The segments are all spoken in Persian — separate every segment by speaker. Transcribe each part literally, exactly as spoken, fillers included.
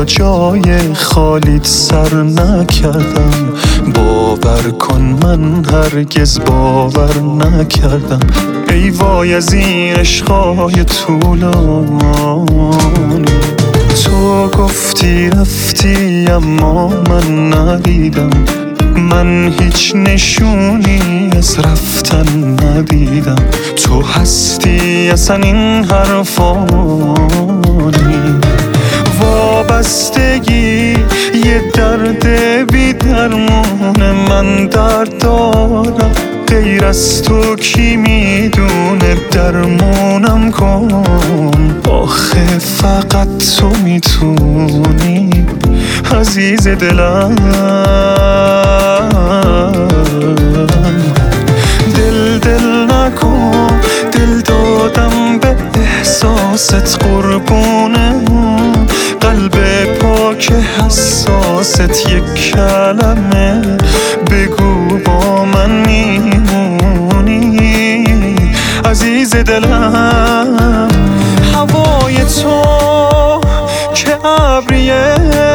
Speaker 1: جای خالیت سر نکردم. باور کن من هرگز باور نکردم. ای وای از این عشقای طولانی. تو گفتی رفتی اما من ندیدم. من هیچ نشونی از رفتن ندیدم. تو هستی اصلا این حرفانی. وابستگی یه درد بی درمونه. من درد دارم غیر از تو کی میدونه. درمونم کن آخه فقط تو میتونی عزیز دلم. دل دل نکن، دل دادم به احساست قربونه. قلب پاک حساست یک کلمه بگو با من میمونی عزیز دلم. هوای تو که ابریه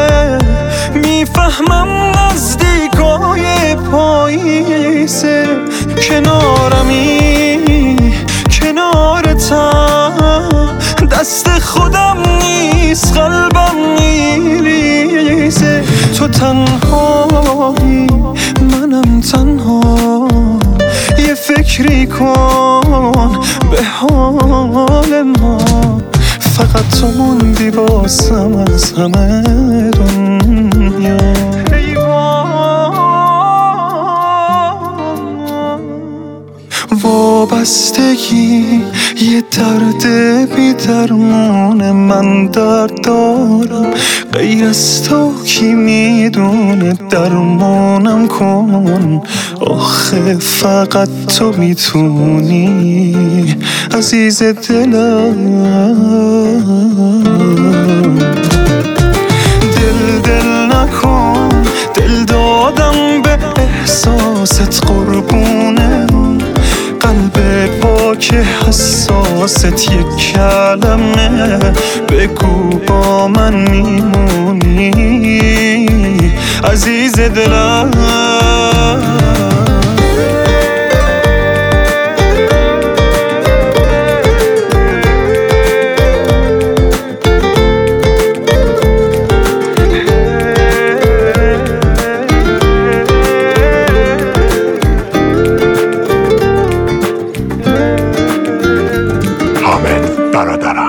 Speaker 1: میفهمم نزدیکای پاییزه. کنارمی کنارتم دست خودم نیست قلبم میریزه. تو تنهایی منم تنها. یه فکری کن به حال ما. فقط تو موندی واسم از همه دنیا. وابستگی یه درد بی درمونه. من درد دارم غیر از تو کی میدونه. درمونم کن آخه فقط تو میتونی عزیز دلم. دل دل نکن، دل دادم به احساست قربونه. قلب پاک حساست یک کلمه بگو با من میمونی عزیز دلم.
Speaker 2: برادرم